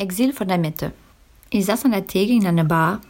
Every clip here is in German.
Exil von der Mitte. Ich saß an der Theke in einer Bar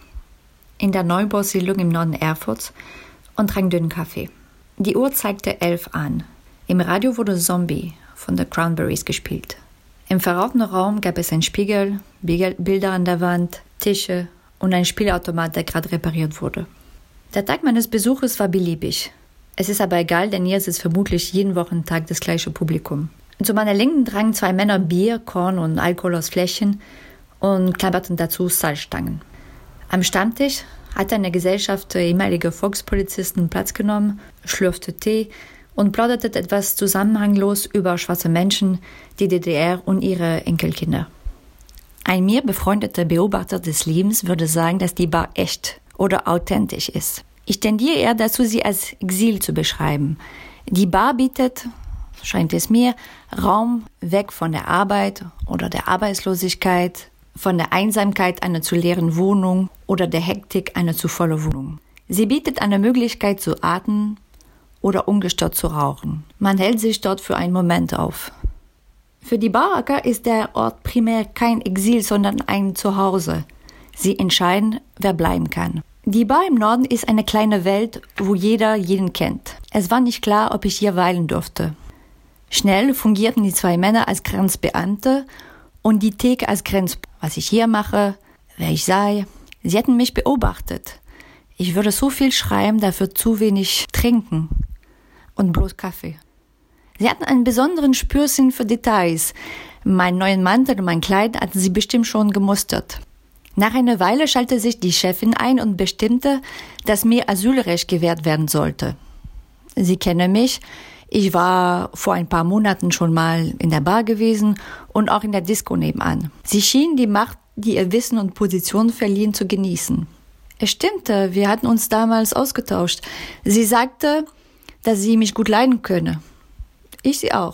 in der Neubausiedlung im Norden Erfurts und trank dünnen Kaffee. Die Uhr zeigte 11 an. Im Radio wurde Zombie von The Cranberries gespielt. Im verrauten Raum gab es einen Spiegel, Bilder an der Wand, Tische und ein Spielautomat, der gerade repariert wurde. Der Tag meines Besuches war beliebig. Es ist aber egal, denn hier sitzt vermutlich jeden Wochentag das gleiche Publikum. Zu meiner Linken tranken 2 Männer Bier, Korn und Alkohol aus Fläschchen und klapperten dazu Salzstangen. Am Stammtisch hatte eine Gesellschaft ehemaliger Volkspolizisten Platz genommen, schlürfte Tee und plauderte etwas zusammenhanglos über schwarze Menschen, die DDR und ihre Enkelkinder. Ein mir befreundeter Beobachter des Lebens würde sagen, dass die Bar echt oder authentisch ist. Ich tendiere eher dazu, sie als Exil zu beschreiben. Die Bar bietet, scheint es mir, Raum weg von der Arbeit oder der Arbeitslosigkeit, von der Einsamkeit einer zu leeren Wohnung oder der Hektik einer zu vollen Wohnung. Sie bietet eine Möglichkeit zu atmen oder ungestört zu rauchen. Man hält sich dort für einen Moment auf. Für die Baracker ist der Ort primär kein Exil, sondern ein Zuhause. Sie entscheiden, wer bleiben kann. Die Bar im Norden ist eine kleine Welt, wo jeder jeden kennt. Es war nicht klar, ob ich hier weilen durfte. Schnell fungierten die 2 Männer als Grenzbeamte und die Theke als was ich hier mache, wer ich sei. Sie hätten mich beobachtet. Ich würde so viel schreiben, dafür zu wenig trinken und bloß Kaffee. Sie hatten einen besonderen Spürsinn für Details. Meinen neuen Mantel und mein Kleid hatten sie bestimmt schon gemustert. Nach einer Weile schaltete sich die Chefin ein und bestimmte, dass mir Asylrecht gewährt werden sollte. Sie kennen mich. Ich war vor ein paar Monaten schon mal in der Bar gewesen und auch in der Disco nebenan. Sie schien die Macht, die ihr Wissen und Position verliehen, zu genießen. Es stimmte, wir hatten uns damals ausgetauscht. Sie sagte, dass sie mich gut leiden könne. Ich sie auch.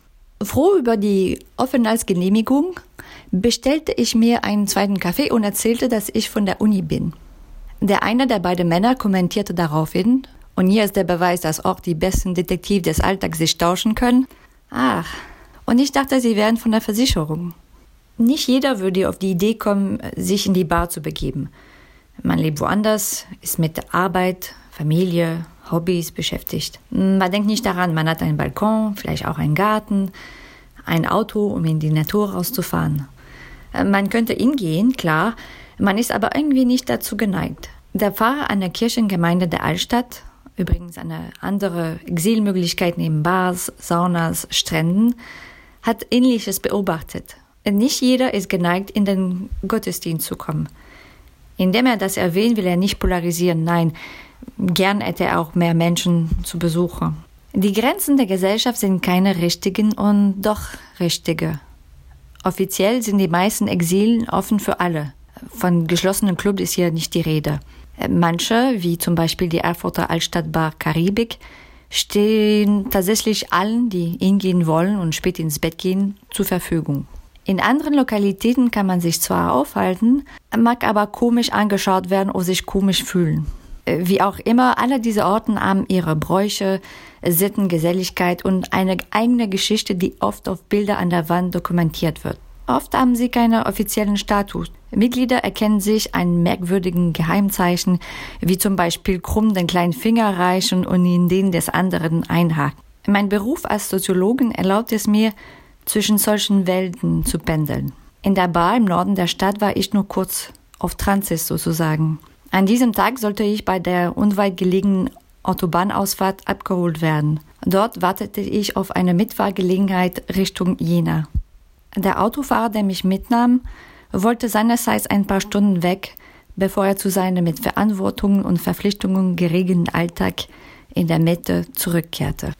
Froh über die Aufenthaltsgenehmigung bestellte ich mir einen zweiten Kaffee und erzählte, dass ich von der Uni bin. Der eine der beiden Männer kommentierte daraufhin, und hier ist der Beweis, dass auch die besten Detektive des Alltags sich tauschen können. Ach, und ich dachte, sie wären von der Versicherung. Nicht jeder würde auf die Idee kommen, sich in die Bar zu begeben. Man lebt woanders, ist mit Arbeit, Familie, Hobbys beschäftigt. Man denkt nicht daran, man hat einen Balkon, vielleicht auch einen Garten, ein Auto, um in die Natur rauszufahren. Man könnte hingehen, klar, man ist aber irgendwie nicht dazu geneigt. Der Pfarrer einer Kirchengemeinde der Altstadt, übrigens eine andere Exilmöglichkeit neben Bars, Saunas, Stränden, hat Ähnliches beobachtet. Nicht jeder ist geneigt, in den Gottesdienst zu kommen. Indem er das erwähnt, will er nicht polarisieren, nein, gern hätte er auch mehr Menschen zu Besuchen. Die Grenzen der Gesellschaft sind keine richtigen und doch richtige. Offiziell sind die meisten Exilen offen für alle. Von geschlossenen Clubs ist hier nicht die Rede. Manche, wie zum Beispiel die Erfurter Altstadtbar Karibik, stehen tatsächlich allen, die hingehen wollen und spät ins Bett gehen, zur Verfügung. In anderen Lokalitäten kann man sich zwar aufhalten, mag aber komisch angeschaut werden oder sich komisch fühlen. Wie auch immer, alle diese Orte haben ihre Bräuche, Sitten, Geselligkeit und eine eigene Geschichte, die oft auf Bilder an der Wand dokumentiert wird. Oft haben sie keinen offiziellen Status. Mitglieder erkennen sich an merkwürdigen Geheimzeichen, wie zum Beispiel krumm den kleinen Finger reichen und in den des anderen einhaken. Mein Beruf als Soziologin erlaubt es mir, zwischen solchen Welten zu pendeln. In der Bar im Norden der Stadt war ich nur kurz auf Transit sozusagen. An diesem Tag sollte ich bei der unweit gelegenen Autobahnausfahrt abgeholt werden. Dort wartete ich auf eine Mitfahrgelegenheit Richtung Jena. Der Autofahrer, der mich mitnahm, wollte seinerseits ein paar Stunden weg, bevor er zu seinem mit Verantwortungen und Verpflichtungen geregelten Alltag in der Mitte zurückkehrte.